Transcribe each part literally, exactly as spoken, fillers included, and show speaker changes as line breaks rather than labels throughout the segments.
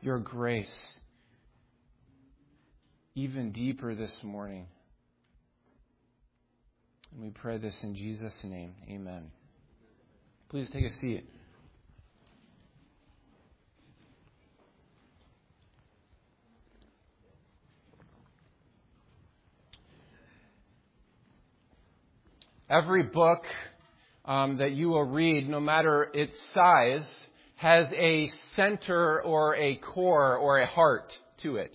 your grace even deeper this morning. And we pray this in Jesus' name. Amen. Please take a seat. Every book um, that you will read, no matter its size, has a center or a core or a heart to it.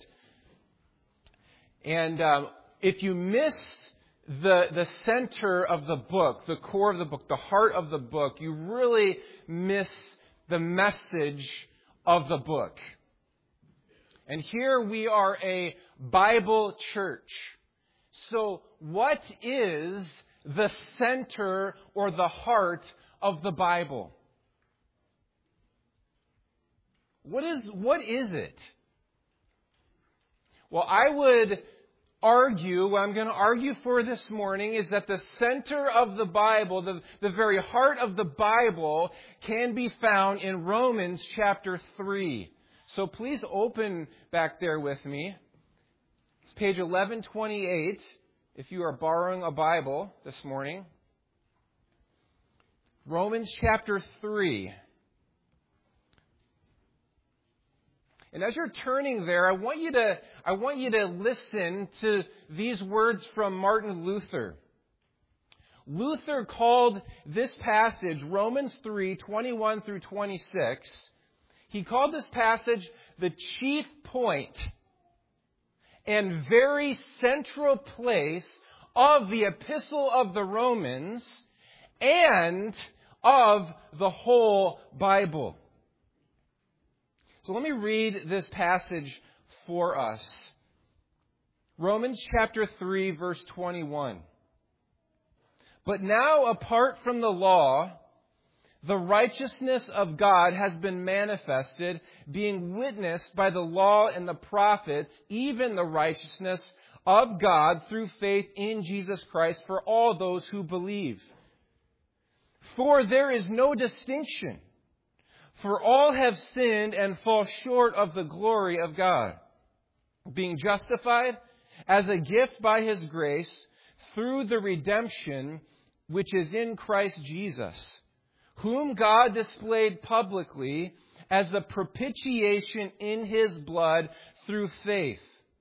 And um, if you miss the the center of the book, the core of the book, the heart of the book, you really miss the message of the book. And here we are a Bible church. So what is the center or the heart of the Bible? What is what is it? Well, I would argue, what I'm going to argue for this morning is that the center of the Bible, the, the very heart of the Bible, can be found in Romans chapter three. So please open back there with me. It's page eleven twenty-eight, if you are borrowing a Bible this morning. Romans chapter three. And as you're turning there, I want you to I want you to listen to these words from Martin Luther. Luther called this passage, Romans three, twenty-one through twenty-six, he called this passage the chief point and very central place of the epistle of the Romans and of the whole Bible. So let me read this passage for us. Romans chapter three, verse twenty-one. But now, apart from the law, the righteousness of God has been manifested, being witnessed by the law and the prophets, even the righteousness of God through faith in Jesus Christ for all those who believe. For there is no distinction. For all have sinned and fall short of the glory of God, being justified as a gift by His grace through the redemption which is in Christ Jesus, whom God displayed publicly as a propitiation in His blood through faith.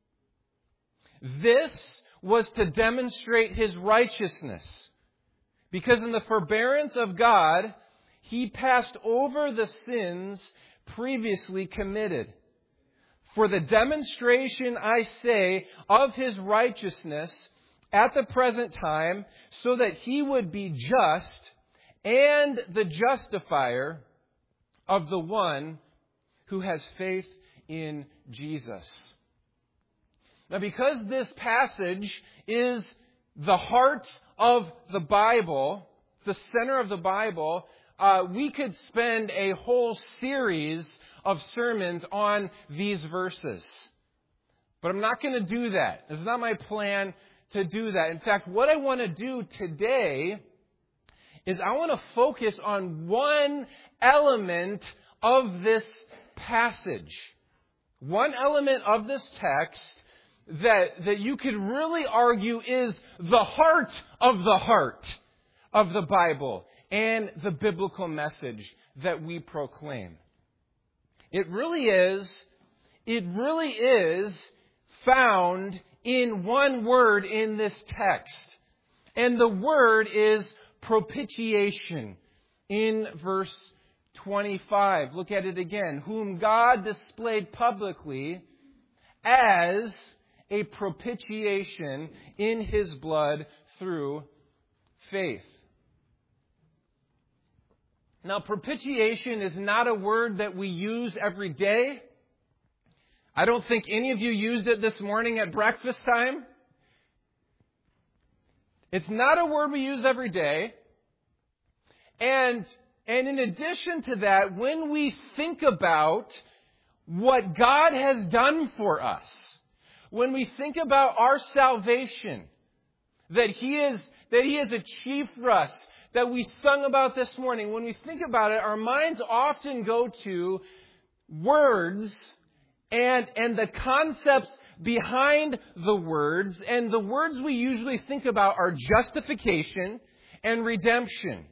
This was to demonstrate His righteousness, because in the forbearance of God, He passed over the sins previously committed. For the demonstration, I say, of His righteousness at the present time, so that He would be just and the justifier of the one who has faith in Jesus. Now, because this passage is the heart of the Bible, the center of the Bible, Uh, we could spend a whole series of sermons on these verses. But I'm not going to do that. It's not my plan to do that. In fact, what I want to do today is I want to focus on one element of this passage. One element of this text that, that you could really argue is the heart of the heart of the Bible and the biblical message that we proclaim. It really is, it really is found in one word in this text. And the word is propitiation in verse twenty-five. Look at it again. Whom God displayed publicly as a propitiation in His blood through faith. Now, propitiation is not a word that we use every day. I don't think any of you used it this morning at breakfast time. It's not a word we use every day. And, and in addition to that, when we think about what God has done for us, when we think about our salvation, that He is, that He has achieved for us, that we sung about this morning, when we think about it, our minds often go to words and, and the concepts behind the words. And the words we usually think about are justification and redemption.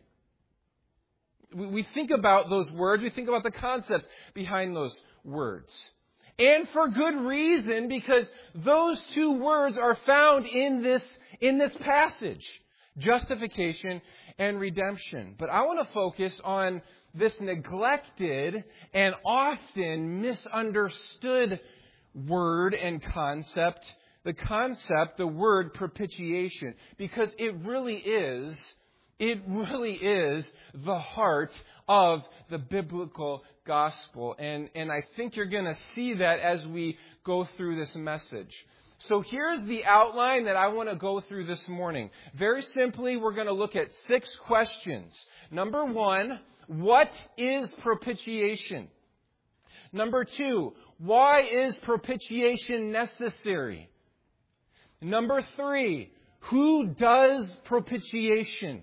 We, we think about those words. We think about the concepts behind those words. And for good reason, because those two words are found in this, in this passage. Justification and redemption. But I want to focus on this neglected and often misunderstood word and concept. The concept, the word propitiation. Because it really is, it really is the heart of the biblical gospel. And, and I think you're going to see that as we go through this message. So here's the outline that I want to go through this morning. Very simply, we're going to look at six questions. Number one, what is propitiation? Number two, why is propitiation necessary? Number three, who does propitiation?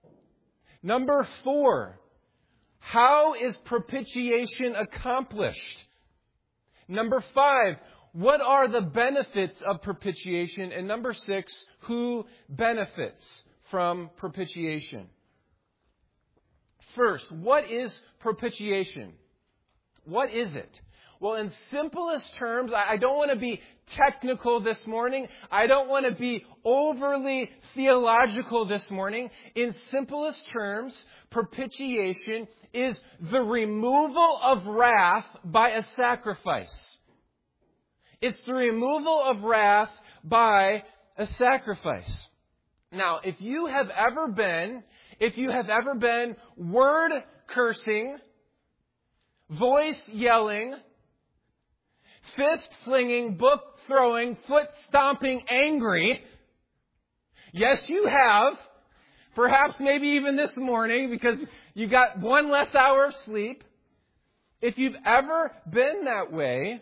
Number four, how is propitiation accomplished? Number five, what are the benefits of propitiation? And number six, who benefits from propitiation? First, what is propitiation? What is it? Well, in simplest terms, I don't want to be technical this morning. I don't want to be overly theological this morning. In simplest terms, propitiation is the removal of wrath by a sacrifice. It's the removal of wrath by a sacrifice. Now, if you have ever been, if you have ever been word cursing, voice yelling, fist flinging, book throwing, foot stomping, angry, yes, you have. Perhaps maybe even this morning because you got one less hour of sleep. If you've ever been that way,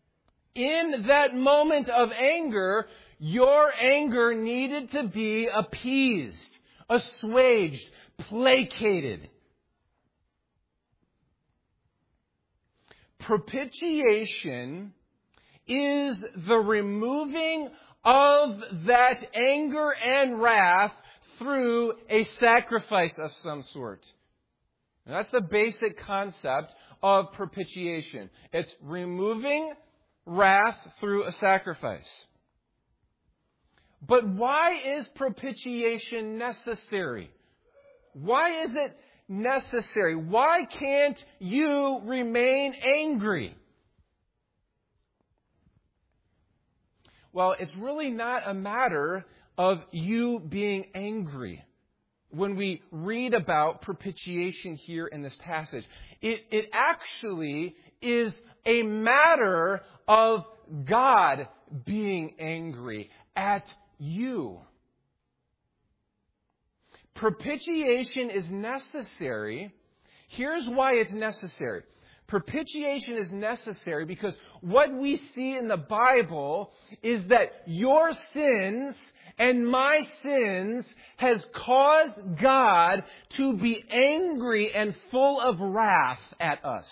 in that moment of anger, your anger needed to be appeased, assuaged, placated. Propitiation is the removing of that anger and wrath through a sacrifice of some sort. And that's the basic concept of propitiation. It's removing wrath through a sacrifice. But why is propitiation necessary? Why is it necessary? Why can't you remain angry? Well, it's really not a matter of you being angry. When we read about propitiation here in this passage, it, it actually is a matter of God being angry at you. Propitiation is necessary. Here's why it's necessary. Propitiation is necessary because what we see in the Bible is that your sins and my sins has caused God to be angry and full of wrath at us.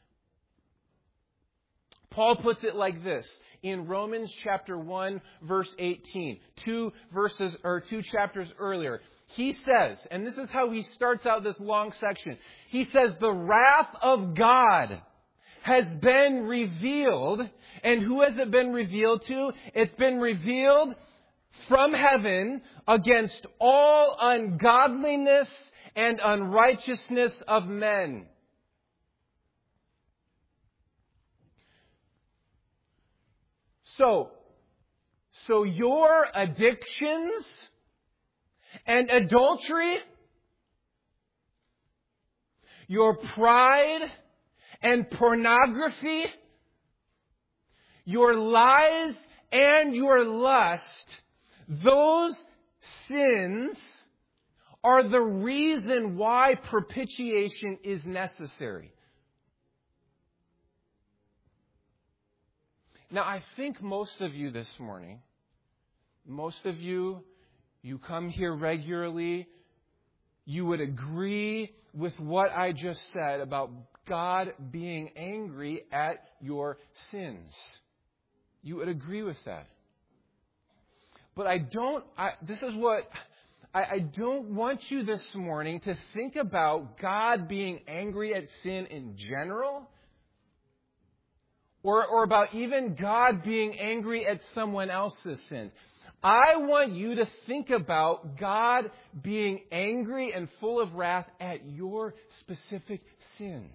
Paul puts it like this in Romans chapter one, verse eighteen, two verses or two chapters earlier. He says, and this is how he starts out this long section. He says, the wrath of God has been revealed. And who has it been revealed to? It's been revealed from heaven against all ungodliness and unrighteousness of men. So, so your addictions and adultery, your pride and pornography, your lies and your lust, those sins are the reason why propitiation is necessary. Now, I think most of you this morning, most of you, you come here regularly, you would agree with what I just said about God being angry at your sins. You would agree with that. But I don't, I, this is what, I, I don't want you this morning to think about God being angry at sin in general, or, or about even God being angry at someone else's sins. I want you to think about God being angry and full of wrath at your specific sin.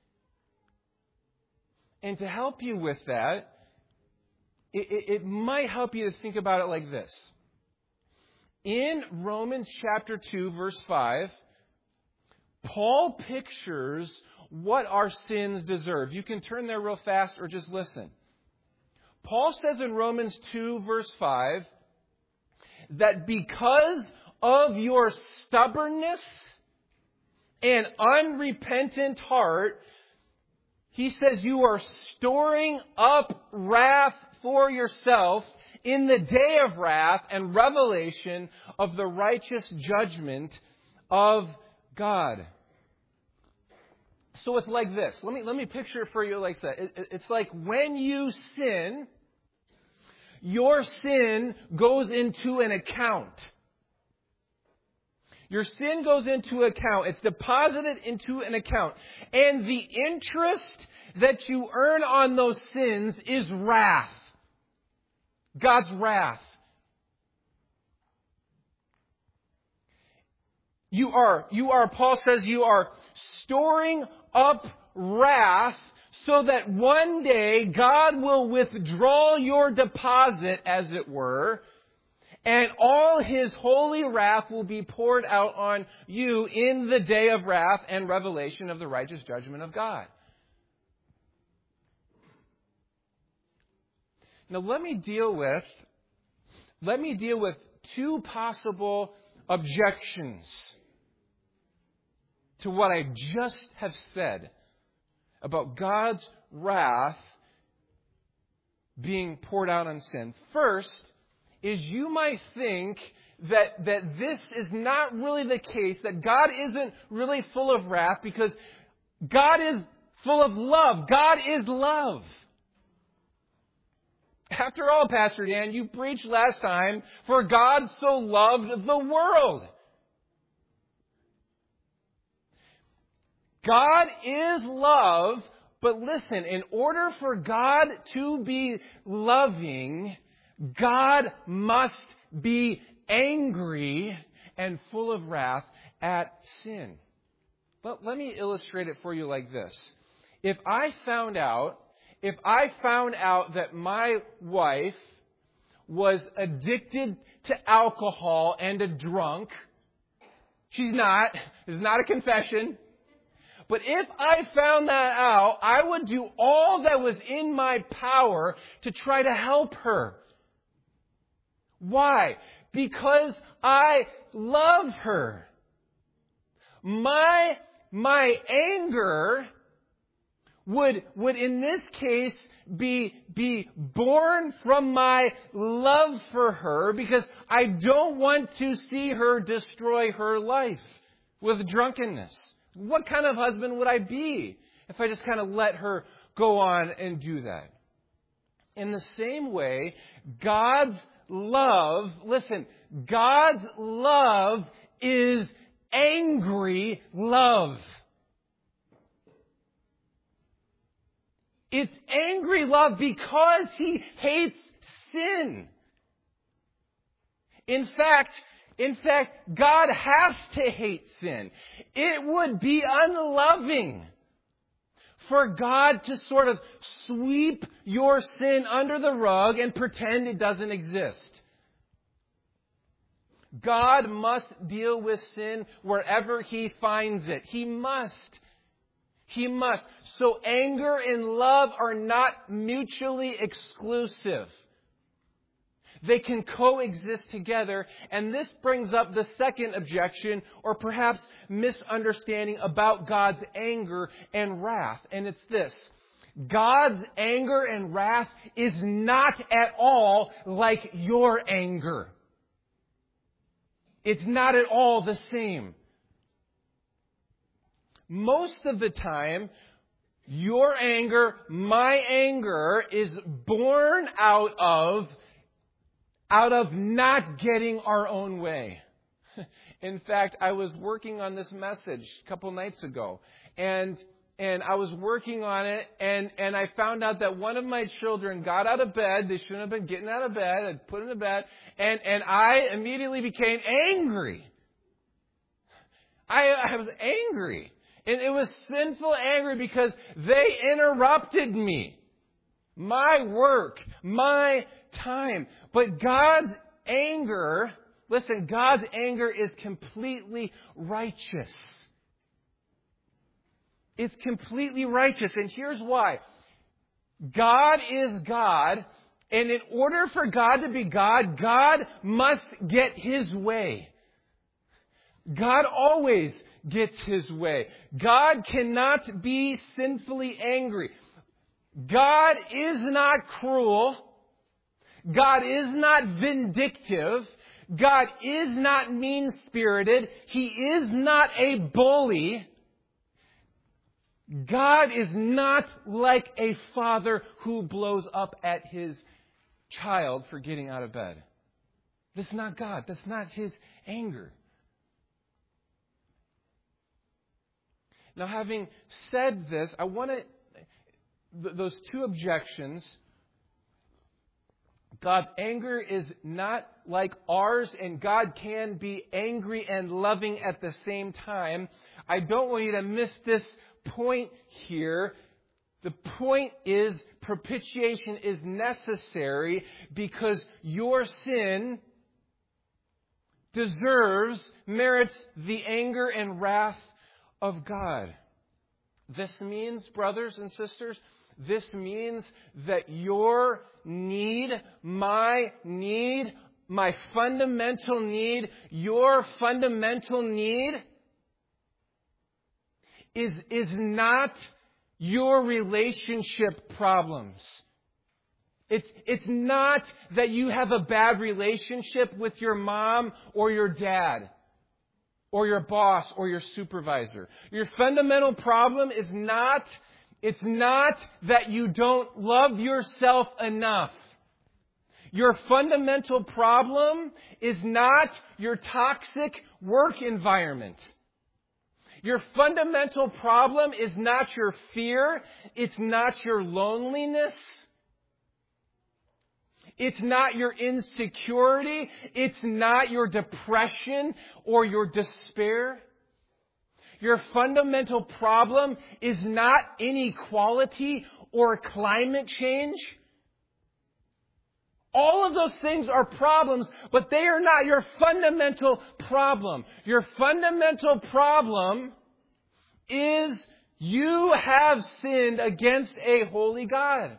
And to help you with that, it, it, it might help you to think about it like this. In Romans chapter two, verse five, Paul pictures what our sins deserve. You can turn there real fast or just listen. Paul says in Romans two, verse five, that because of your stubbornness and unrepentant heart, he says you are storing up wrath for yourself in the day of wrath and revelation of the righteous judgment of God. So it's like this. Let me, let me picture it for you like that. It, it, it's like when you sin, your sin goes into an account. Your sin goes into account. It's deposited into an account. And the interest that you earn on those sins is wrath. God's wrath. You are, you are, Paul says, you are storing up wrath so that one day God will withdraw your deposit, as it were, and all His holy wrath will be poured out on you in the day of wrath and revelation of the righteous judgment of God. Now let me deal with, let me deal with two possible objections to what I just have said about God's wrath being poured out on sin. First is you might think that, that this is not really the case, that God isn't really full of wrath because God is full of love. God is love. After all, Pastor Dan, you preached last time, for God so loved the world. God is love, but listen, in order for God to be loving, God must be angry and full of wrath at sin. But let me illustrate it for you like this. If I found out, if I found out that my wife was addicted to alcohol and a drunk, she's not, this is not a confession, but if I found that out, I would do all that was in my power to try to help her. Why? Because I love her. My, my anger would, would in this case be, be born from my love for her, because I don't want to see her destroy her life with drunkenness. What kind of husband would I be if I just kind of let her go on and do that? In the same way, God's love, listen, God's love is angry love. It's angry love because He hates sin. In fact, In fact, God has to hate sin. It would be unloving for God to sort of sweep your sin under the rug and pretend it doesn't exist. God must deal with sin wherever He finds it. He must. He must. So anger and love are not mutually exclusive. They can coexist together, and this brings up the second objection, or perhaps misunderstanding about God's anger and wrath. And it's this: God's anger and wrath is not at all like your anger. It's not at all the same. Most of the time, Your anger, my anger is born out of, out of not getting our own way. In fact, I was working on this message a couple nights ago, and and I was working on it, and, and I found out that one of my children got out of bed. They shouldn't have been getting out of bed. I put them to bed, and, and I immediately became angry. I, I was angry. And it was sinful anger because they interrupted me. My work, my time. But God's anger, listen, God's anger is completely righteous. It's completely righteous. And here's why. God is God. And in order for God to be God, God must get His way. God always gets His way. God cannot be sinfully angry. God is not cruel. God is not vindictive. God is not mean-spirited. He is not a bully. God is not like a father who blows up at his child for getting out of bed. That's not God. That's not His anger. Now, having said this, I want to, th- those two objections, God's anger is not like ours, and God can be angry and loving at the same time. I don't want you to miss this point here. The point is propitiation is necessary because your sin deserves, merits the anger and wrath of God. This means, brothers and sisters, this means that your need, my need, my fundamental need, your fundamental need is, is not your relationship problems. It's, it's not that you have a bad relationship with your mom or your dad or your boss or your supervisor. Your fundamental problem is not, it's not that you don't love yourself enough. Your fundamental problem is not your toxic work environment. Your fundamental problem is not your fear. It's not your loneliness. It's not your insecurity. It's not your depression or your despair. Your fundamental problem is not inequality or climate change. All of those things are problems, but they are not your fundamental problem. Your fundamental problem is you have sinned against a holy God.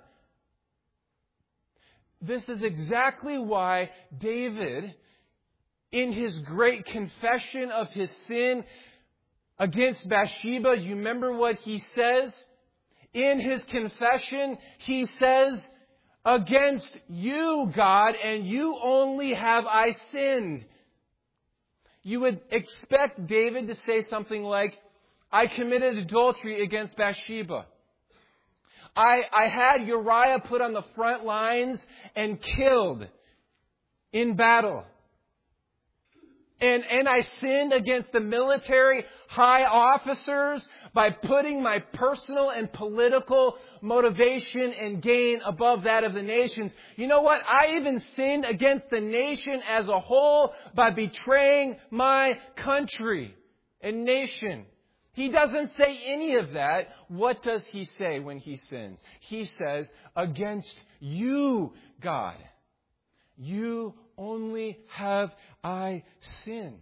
This is exactly why David, in his great confession of his sin against Bathsheba, you remember what he says? In his confession, he says, "Against you, God, and you only have I sinned." You would expect David to say something like, "I committed adultery against Bathsheba. I, I had Uriah put on the front lines and killed in battle. And, and I sinned against the military high officers by putting my personal and political motivation and gain above that of the nations. You know what? I even sinned against the nation as a whole by betraying my country and nation." He doesn't say any of that. What does he say when he sins? He says, "Against you, God, you only have I sinned."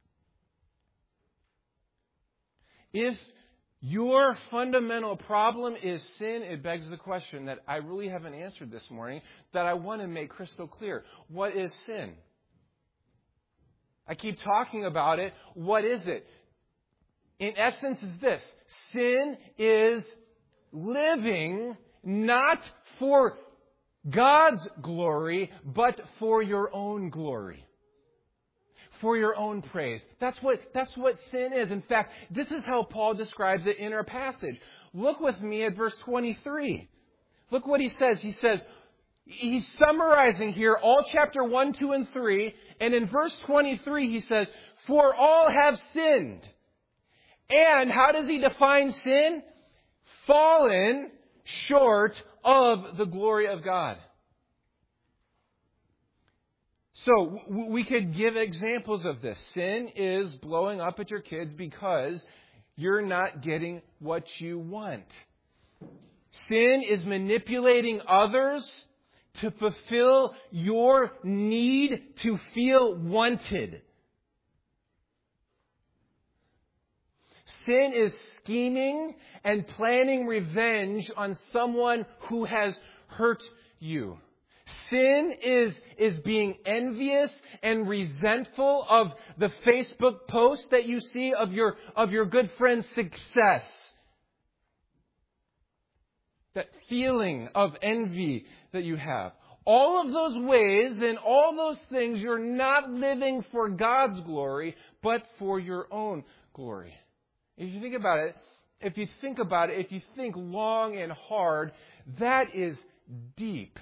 If your fundamental problem is sin, it begs the question that I really haven't answered this morning, that I want to make crystal clear. What is sin? I keep talking about it. What is it? In essence, is this. Sin is living not for God's glory, but for your own glory. for your own praise. That's what, that's what sin is. In fact, this is how Paul describes it in our passage. Look with me at verse twenty-three. Look what he says. He says, he's summarizing here all chapter one, two, and three. And in verse twenty-three, he says, for all have sinned. And how does he define sin? Fallen short of the glory of God. So we could give examples of this. Sin is blowing up at your kids because you're not getting what you want. Sin is manipulating others to fulfill your need to feel wanted. Sin is scheming and planning revenge on someone who has hurt you. Sin is, is being envious and resentful of the Facebook post that you see of your, of your good friend's success. That feeling of envy that you have. All of those ways and all those things, you're not living for God's glory, but for your own glory. If you think about it, if you think about it, if you think long and hard, that is deep.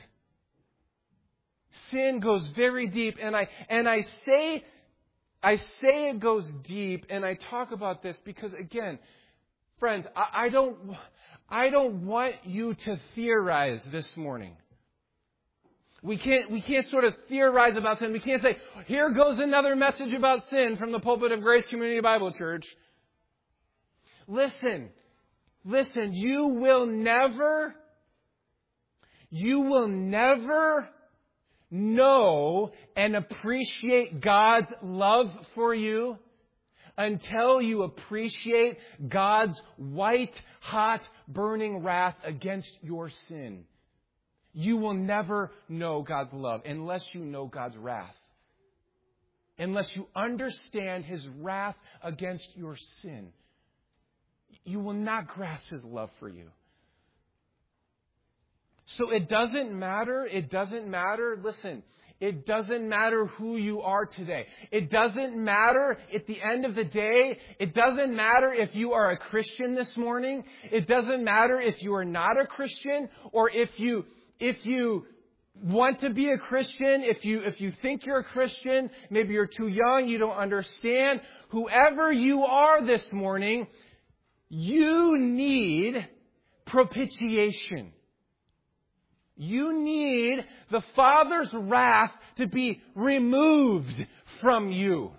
Sin goes very deep, and I and I say I say it goes deep, and I talk about this because, again, friends, I, I don't I don't want you to theorize this morning. We can't we can't sort of theorize about sin. We can't say, here goes another message about sin from the pulpit of Grace Community Bible Church. Listen, listen, you will never, you will never know and appreciate God's love for you until you appreciate God's white, hot, burning wrath against your sin. You will never know God's love unless you know God's wrath. Unless you understand His wrath against your sin. You will not grasp His love for you. So it doesn't matter, it doesn't matter, listen, it doesn't matter who you are today. It doesn't matter at the end of the day. It doesn't matter if you are a Christian this morning. It doesn't matter if you are not a Christian, or if you, if you want to be a Christian, if you, if you think you're a Christian, maybe you're too young, you don't understand. Whoever you are this morning, you need propitiation. You need the Father's wrath to be removed from you.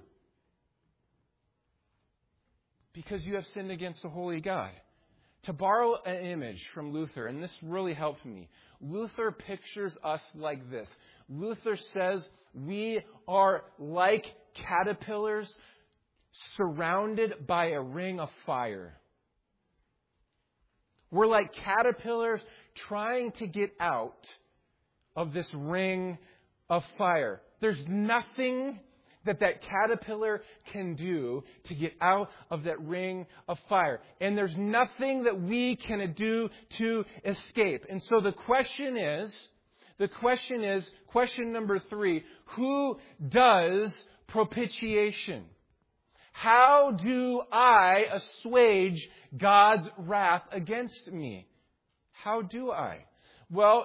Because you have sinned against a holy God. To borrow an image from Luther, and this really helped me. Luther pictures us like this. Luther says we are like caterpillars surrounded by a ring of fire. We're like caterpillars trying to get out of this ring of fire. There's nothing that that caterpillar can do to get out of that ring of fire. And there's nothing that we can do to escape. And so the question is, the question is, question number three, who does propitiation? How do I assuage God's wrath against me? How do I? Well,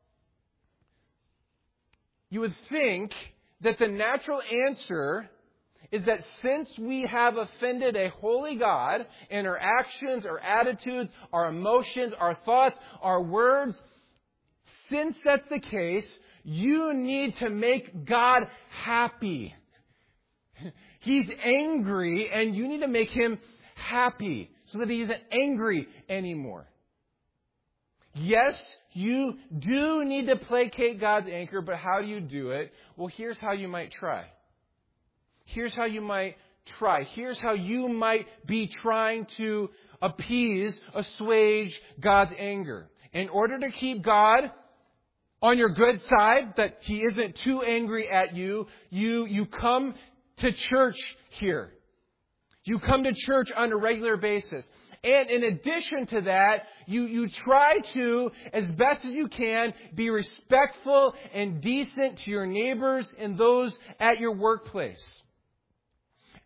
you would think that the natural answer is that since we have offended a holy God in our actions, our attitudes, our emotions, our thoughts, our words, since that's the case, you need to make God happy. He's angry, and you need to make Him happy so that He isn't angry anymore. Yes, you do need to placate God's anger, but how do you do it? Well, here's how you might try. Here's how you might try. Here's how you might be trying to appease, assuage God's anger. In order to keep God on your good side, that He isn't too angry at you, you, you come to church here. You come to church on a regular basis. And in addition to that, you, you try to, as best as you can, be respectful and decent to your neighbors and those at your workplace.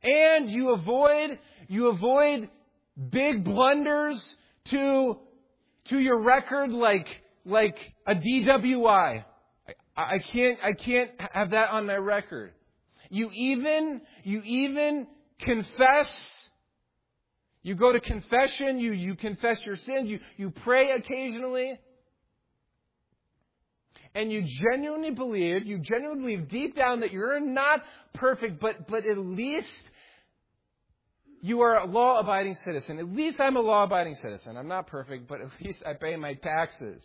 And you avoid, you avoid big blunders to, to your record like, like a D W I. I, I can't, I can't have that on my record. You even, you even confess. You go to confession, you, you confess your sins, you, you pray occasionally. And you genuinely believe, you genuinely believe deep down that you're not perfect, but, but at least you are a law-abiding citizen. At least I'm a law-abiding citizen. I'm not perfect, but at least I pay my taxes.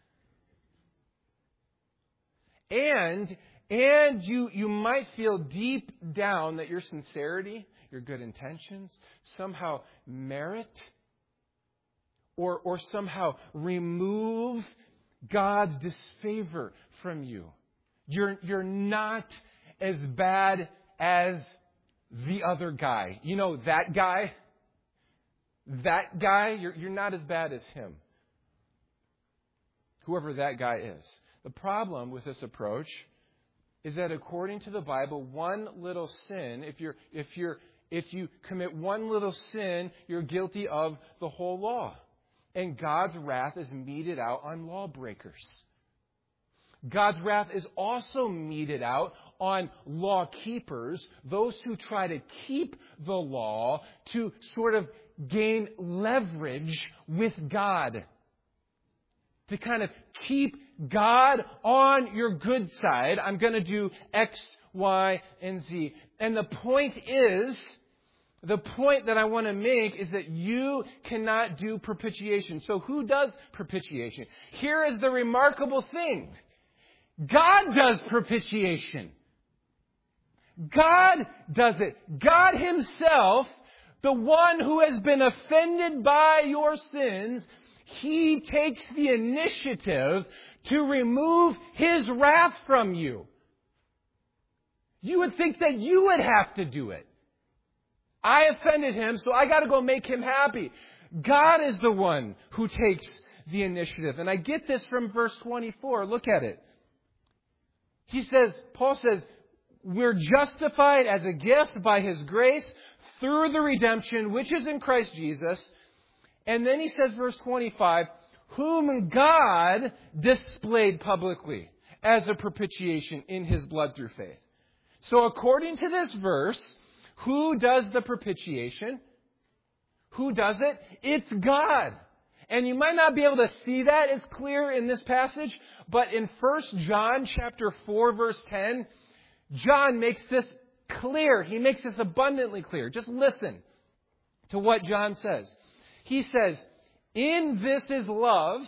And, and you, you might feel deep down that your sincerity, your good intentions, somehow merit or, or somehow remove God's disfavor from you. You're, you're not as bad as the other guy. You know, that guy? That guy, you're, you're not as bad as him. Whoever that guy is. The problem with this approach is that according to the Bible, one little sin, if you're, if you're, if you commit one little sin, you're guilty of the whole law. And God's wrath is meted out on lawbreakers. God's wrath is also meted out on law keepers, those who try to keep the law to sort of gain leverage with God. To kind of keep God on your good side. I'm going to do X, Y, and Z. And the point is, the point that I want to make is that you cannot do propitiation. So who does propitiation? Here is the remarkable thing. God does propitiation. God does it. God Himself, the one who has been offended by your sins, He takes the initiative to remove His wrath from you. You would think that you would have to do it. I offended Him, so I got to go make Him happy. God is the one who takes the initiative. And I get this from verse twenty-four. Look at it. He says, Paul says, we're justified as a gift by His grace through the redemption which is in Christ Jesus. And then he says, verse twenty-five, whom God displayed publicly as a propitiation in His blood through faith. So according to this verse, who does the propitiation? Who does it? It's God. And you might not be able to see that as clear in this passage, but in First John chapter four, verse ten, John makes this clear. He makes this abundantly clear. Just listen to what John says. He says, in this is love,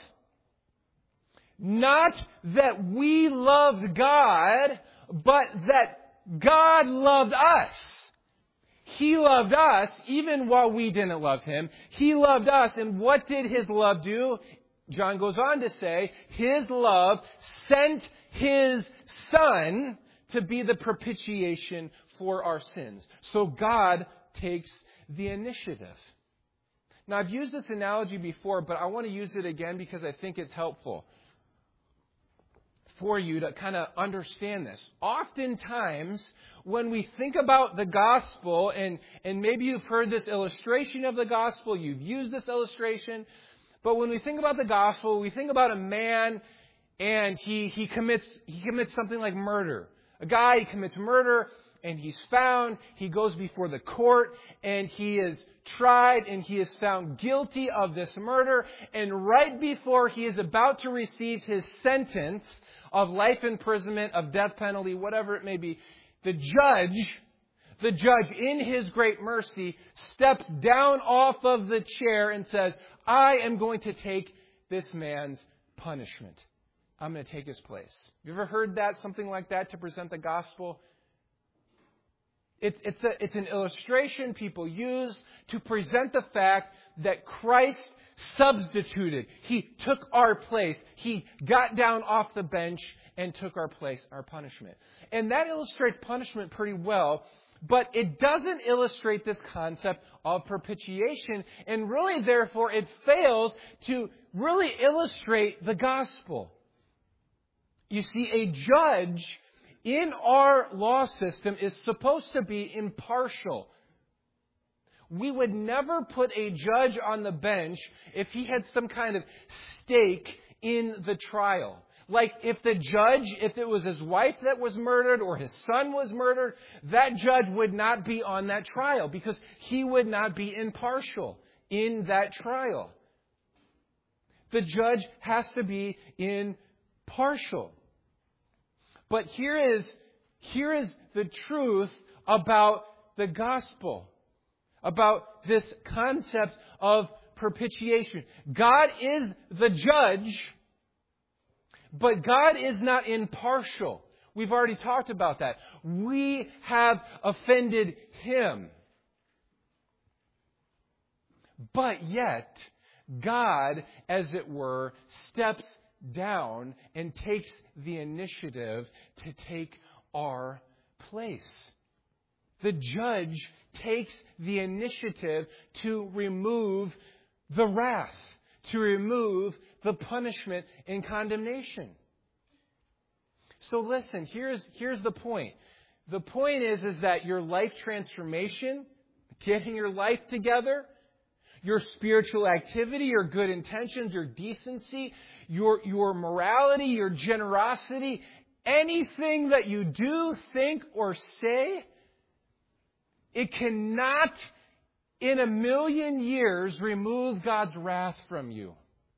not that we loved God, but that God loved us. He loved us even while we didn't love Him. He loved us. And what did His love do? John goes on to say, His love sent His Son to be the propitiation for our sins. So God takes the initiative. Now, I've used this analogy before, but I want to use it again because I think it's helpful for you to kind of understand this. Oftentimes, when we think about the gospel, and, and maybe you've heard this illustration of the gospel, you've used this illustration, but when we think about the gospel, we think about a man and he, he commits he commits something like murder. A guy, he commits murder, and he's found, he goes before the court, and he is tried, and he is found guilty of this murder. And right before he is about to receive his sentence of life imprisonment, of death penalty, whatever it may be, the judge, the judge in His great mercy, steps down off of the chair and says, I am going to take this man's punishment. I'm going to take his place. You ever heard that, something like that, to present the gospel? It's, it's, a, it's an illustration people use to present the fact that Christ substituted. He took our place. He got down off the bench and took our place, our punishment. And that illustrates punishment pretty well, but it doesn't illustrate this concept of propitiation, and really, therefore, it fails to really illustrate the gospel. You see, a judge in our law system is supposed to be impartial. we would never put a judge on the bench if he had some kind of stake in the trial. Like if the judge, if it was his wife that was murdered or his son was murdered, that judge would not be on that trial because he would not be impartial in that trial. The judge has to be impartial. But here is, here is the truth about the gospel, about this concept of propitiation. God is the judge, but God is not impartial. We've already talked about that. We have offended Him. But yet, God, as it were, steps down and takes the initiative to take our place. The judge takes the initiative to remove the wrath, to remove the punishment and condemnation. So listen, here's, here's the point. The point is, is that your life transformation, getting your life together, your spiritual activity, your good intentions, your decency, your, your morality, your generosity, anything that you do, think, or say, it cannot in a million years remove God's wrath from you.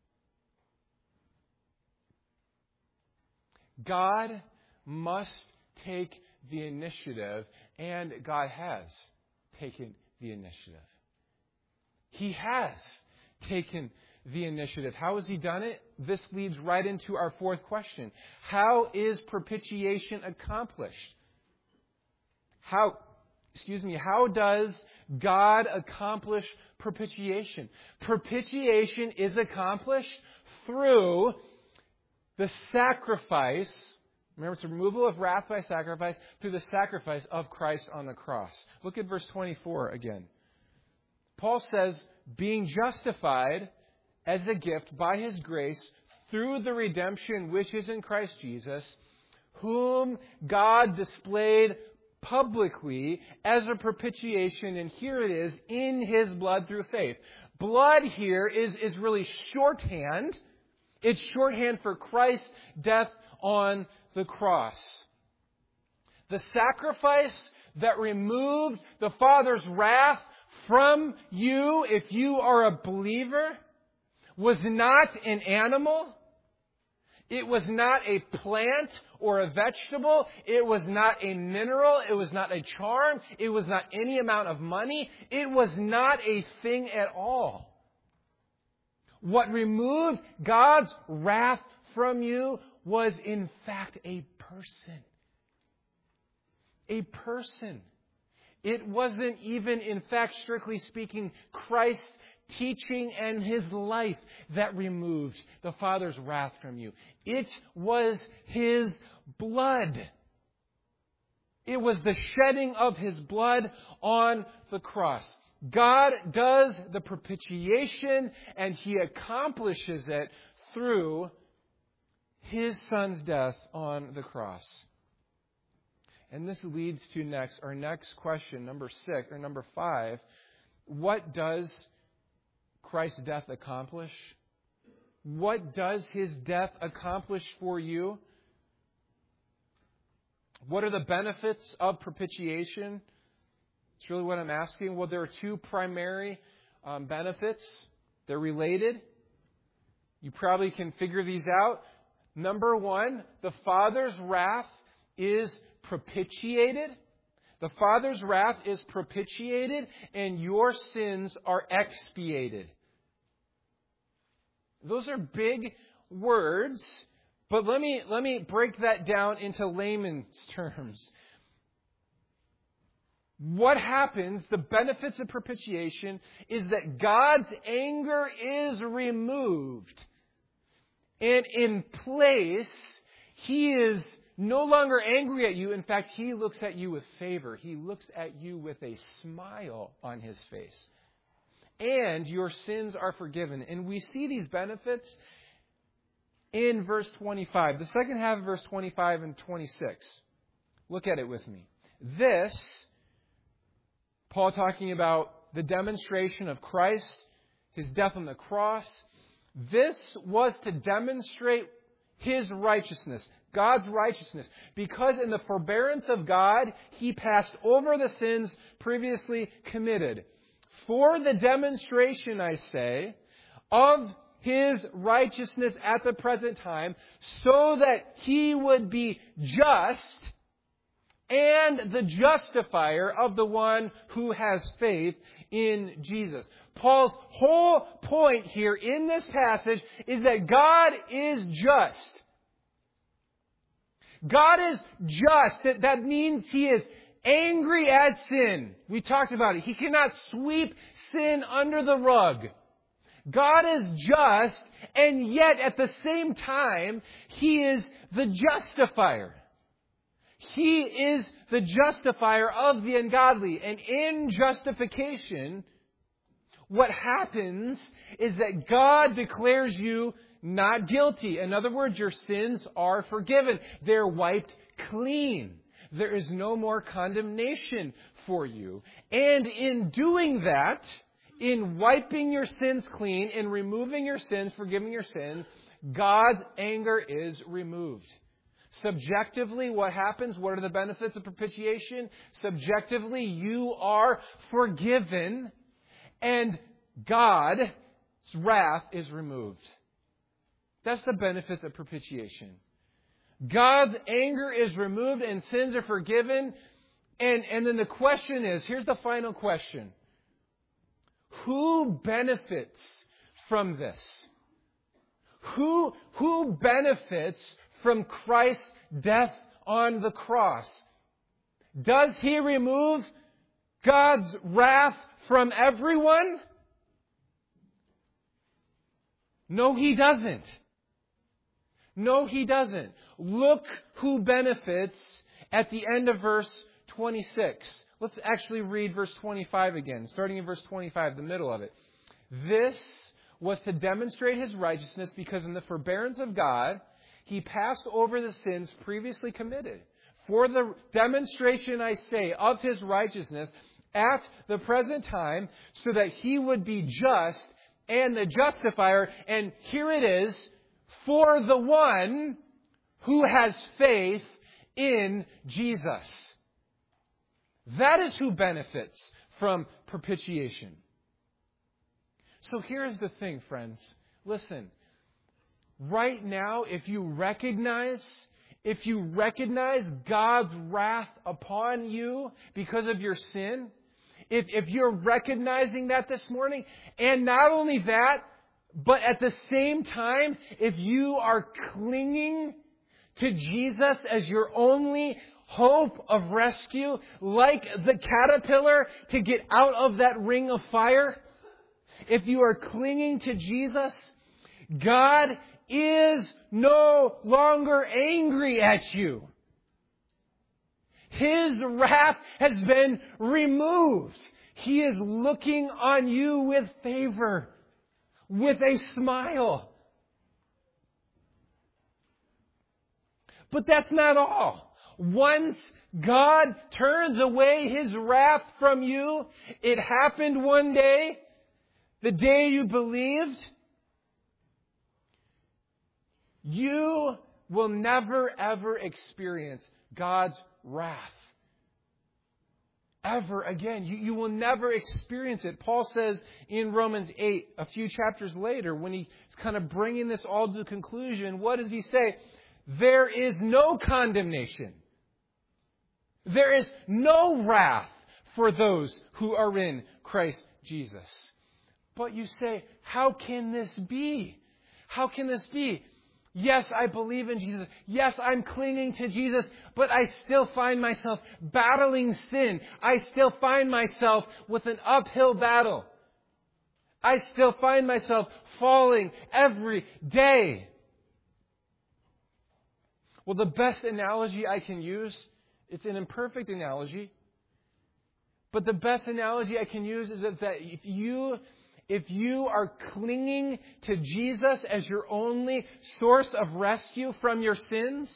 God must take the initiative, and God has taken the initiative. He has taken the initiative. How has He done it? This leads right into our fourth question. How is propitiation accomplished? How, excuse me, how does God accomplish propitiation? Propitiation is accomplished through the sacrifice. Remember, it's removal of wrath by sacrifice through the sacrifice of Christ on the cross. Look at verse twenty-four again. Paul says, being justified as a gift by His grace through the redemption which is in Christ Jesus, whom God displayed publicly as a propitiation, and here it is, in His blood through faith. Blood here is, is really shorthand. It's shorthand for Christ's death on the cross. The sacrifice that removed the Father's wrath from you, if you are a believer, was not an animal. It was not a plant or a vegetable. It was not a mineral. It was not a charm. It was not any amount of money. It was not a thing at all. What removed God's wrath from you was, in fact, a person. A person. It wasn't even, in fact, strictly speaking, Christ's teaching and His life that removed the Father's wrath from you. It was His blood. It was the shedding of His blood on the cross. God does the propitiation, and He accomplishes it through His Son's death on the cross. And this leads to next, our next question, number six, or number five. What does Christ's death accomplish? What does His death accomplish for you? What are the benefits of propitiation? It's really what I'm asking. Well, there are two primary um, benefits. They're related. You probably can figure these out. Number one, the Father's wrath is propitiated. The Father's wrath is propitiated, and your sins are expiated. Those are big words, but let me let me break that down into layman's terms. What happens, the benefits of propitiation, is that God's anger is removed. And in place, He is no longer angry at you. In fact, He looks at you with favor. He looks at you with a smile on His face. And your sins are forgiven. And we see these benefits in verse twenty-five. The second half of verse twenty-five and twenty-six. Look at it with me. This, Paul talking about the demonstration of Christ, His death on the cross. This was to demonstrate His righteousness, God's righteousness. Because in the forbearance of God, He passed over the sins previously committed. For the demonstration, I say, of His righteousness at the present time, so that He would be just and the justifier of the one who has faith in Jesus. Paul's whole point here in this passage is that God is just. God is just. That, that means He is angry at sin. We talked about it. He cannot sweep sin under the rug. God is just, and yet at the same time, He is the justifier. He is the justifier of the ungodly. And in justification, what happens is that God declares you not guilty. In other words, your sins are forgiven. They're wiped clean. There is no more condemnation for you. And in doing that, in wiping your sins clean, in removing your sins, forgiving your sins, God's anger is removed. Subjectively, what happens? What are the benefits of propitiation? Subjectively, you are forgiven and God's wrath is removed. That's the benefits of propitiation. God's anger is removed and sins are forgiven. And, and then the question is, here's the final question. Who benefits from this? Who, who benefits from Christ's death on the cross? Does He remove God's wrath from everyone? No, He doesn't. No, He doesn't. Look who benefits at the end of verse twenty-six. Let's actually read verse twenty-five again, starting in verse twenty-five, the middle of it. This was to demonstrate His righteousness because in the forbearance of God, He passed over the sins previously committed. For the demonstration, I say, of His righteousness at the present time, so that He would be just and the justifier. And here it is, for the one who has faith in Jesus. That is who benefits from propitiation. So here's the thing, friends. Listen. Right now, if you recognize, if you recognize God's wrath upon you because of your sin, if, if you're recognizing that this morning, and not only that, but at the same time, if you are clinging to Jesus as your only hope of rescue, like the caterpillar to get out of that ring of fire, if you are clinging to Jesus, God is no longer angry at you. His wrath has been removed. He is looking on you with favor, with a smile. But that's not all. Once God turns away His wrath from you, it happened one day, the day you believed, you will never, ever experience God's wrath. Ever again. You, you will never experience it. Paul says in Romans eight, a few chapters later, when he's kind of bringing this all to a conclusion, what does he say? There is no condemnation. There is no wrath for those who are in Christ Jesus. But you say, how can this be? How can this be? Yes, I believe in Jesus. Yes, I'm clinging to Jesus, but I still find myself battling sin. I still find myself with an uphill battle. I still find myself falling every day. Well, the best analogy I can use, it's an imperfect analogy, but the best analogy I can use is that if you If you are clinging to Jesus as your only source of rescue from your sins,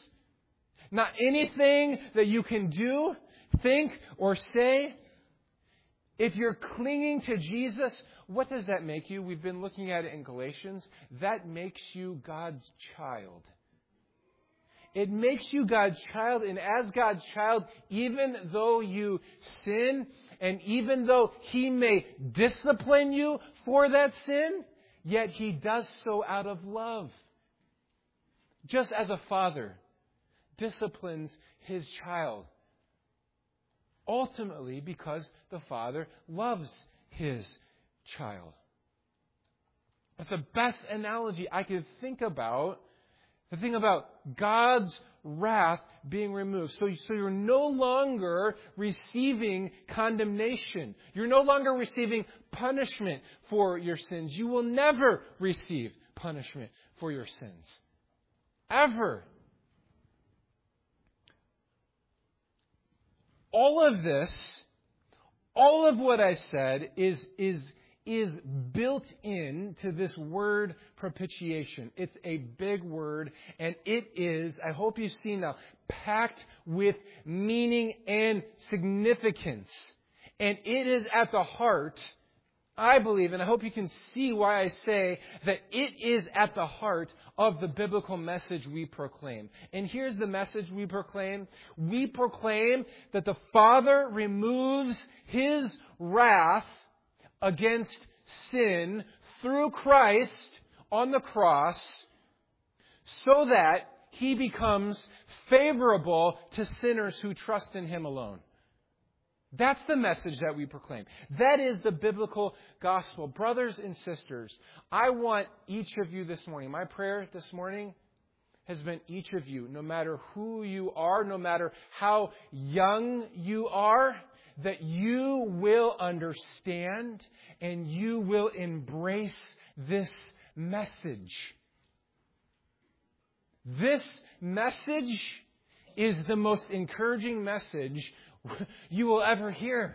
not anything that you can do, think, or say, If you're clinging to Jesus, what does that make you? We've been looking at it in Galatians. That makes you God's child. It makes you God's child, and as God's child, even though you sin, and even though He may discipline you for that sin, yet He does so out of love. Just as a father disciplines his child. Ultimately, because the Father loves His child. That's the best analogy I could think about. The thing about God's wrath being removed. So, so you're no longer receiving condemnation. You're no longer receiving punishment for your sins. You will never receive punishment for your sins. Ever. All of this, all of what I said is, is, is built into this word propitiation. It's a big word, and it is, I hope you've seen now, packed with meaning and significance. And it is at the heart, I believe, and I hope you can see why I say that it is at the heart of the biblical message we proclaim. And here's the message we proclaim. We proclaim that the Father removes His wrath against sin through Christ on the cross so that He becomes favorable to sinners who trust in Him alone. That's the message that we proclaim. That is the biblical gospel. Brothers and sisters, I want each of you this morning, my prayer this morning has been each of you, no matter who you are, no matter how young you are, that you will understand and you will embrace this message. This message is the most encouraging message you will ever hear.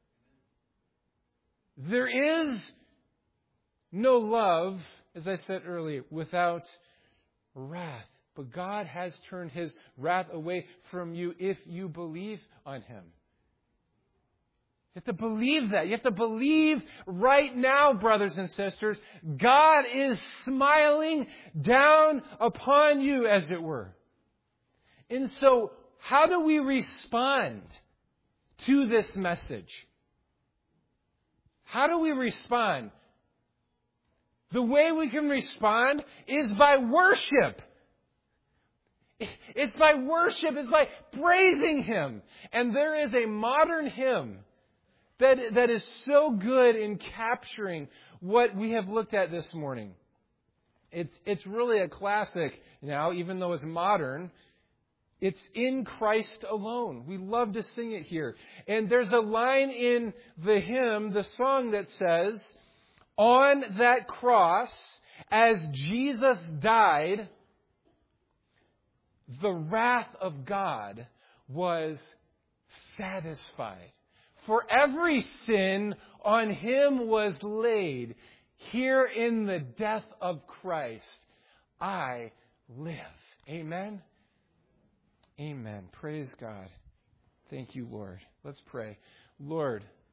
There is no love, as I said earlier, without wrath. But God has turned His wrath away from you if you believe on Him. You have to believe that. You have to believe right now, brothers and sisters, God is smiling down upon you, as it were. And so, how do we respond to this message? How do we respond? The way we can respond is by worship. It's by worship. It's by praising Him. And there is a modern hymn that, that is so good in capturing what we have looked at this morning. It's, it's really a classic now, even though it's modern. It's in Christ alone. We love to sing it here. And there's a line in the hymn, the song that says, on that cross, as Jesus died, the wrath of God was satisfied. For every sin on Him was laid. Here in the death of Christ, I live. Amen? Amen. Praise God. Thank you, Lord. Let's pray. Lord,